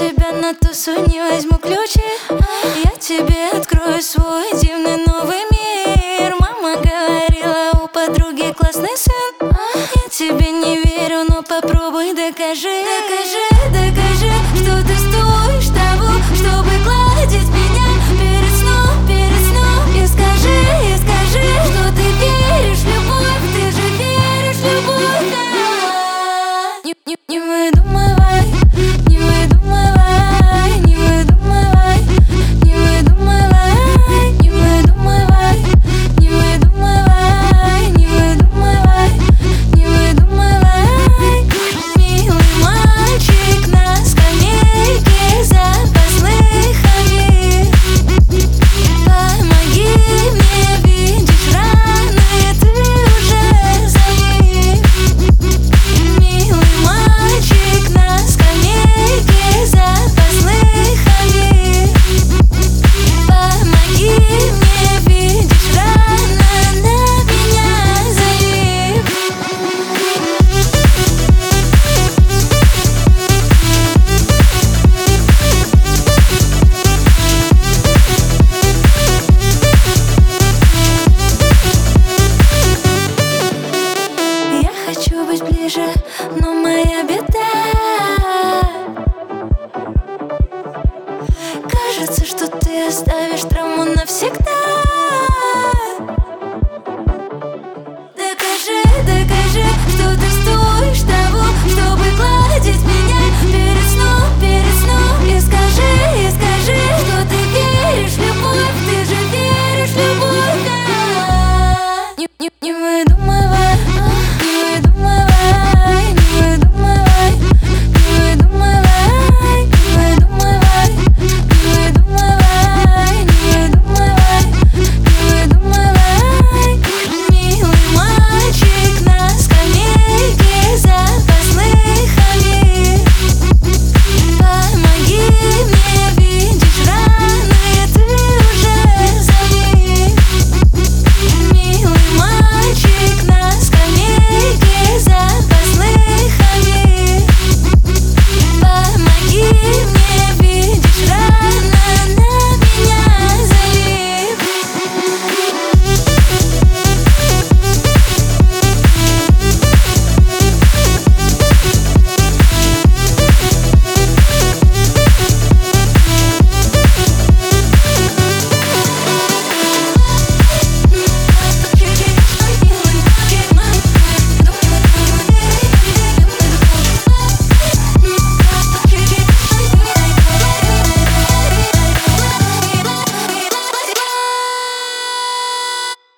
тебя на тусу не возьму ключи. Я тебе открою свой дивный новый мир. Мама говорила, у подруги классный сын. Я тебе не верю, но попробуй докажи. Докажи, что ты стоишь того, чтобы гладить меня перед сном. И скажи, что ты веришь в любовь. Ты же веришь в любовь, да. Не выдумывай, не выдумывай, не выдумывай, не выдумывай, не выдумывай, не выдумывай, не выдумывай, не выдумывай. Милый мальчик на скамейке запасных обид, помоги мне, видишь раны, ты уже за ним. Милый мальчик на скамейке запасных обид, помоги мне, видишь раны, на меня зови. Я хочу быть ближе, но моя беда. Кажется, что ты оставишь травму.